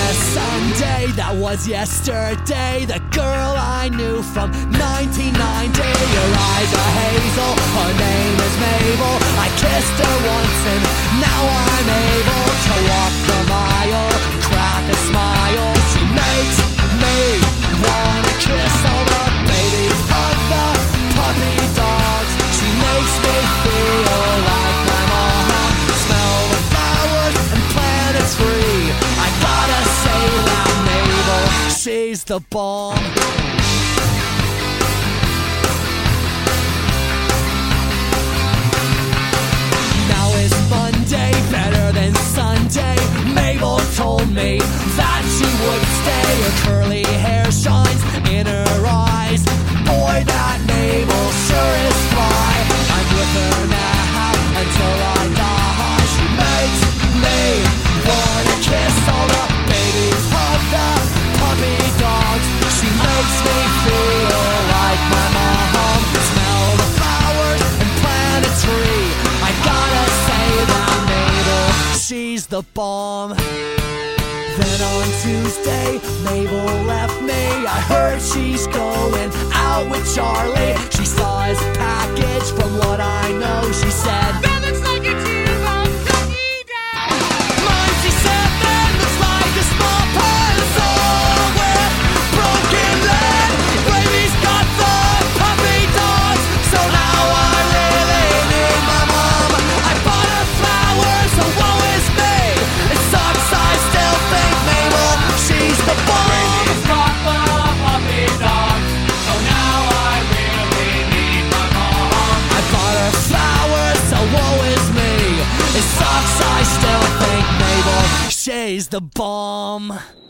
a Sunday, that was yesterday. The girl I knew from 1990. Your eyes are hazel, her name is Mabel. I kissed her once and now I'm able to walk the mile, crack a smile. She makes me wanna kiss all the babies of the puppy dogs. She makes me feel like my mom. Smell the flowers and planets free. I gotta say that Mabel, she's the bomb. Now is Monday better than Sunday? Mabel told me that she would stay. Her curly hair shines in her eyes. Boy, that Mabel sure is fly. I'm with her now until I die. She makes me wanna kiss all the babies of the puppy dogs. She makes me feel like my mom. Smell the flowers and plant a tree. I gotta say that Mabel, she's the bomb. Then on Tuesday, Mabel left me. I heard she's going out with Charlie. She saw his package. From what I know, she said, "That looks like a teardrop cookie down." mine, she said, that looks like a small puzzle with broken lead. Baby's got the puppy dogs, so now I really need my mom. I bought her flowers, so woe is me. It sucks, I still think Mabel, she's the bomb. Baby's got the puppy dogs, so now I really need my mom. I bought her flowers, so woe is me. It sucks, I still think Mabel, she's the bomb.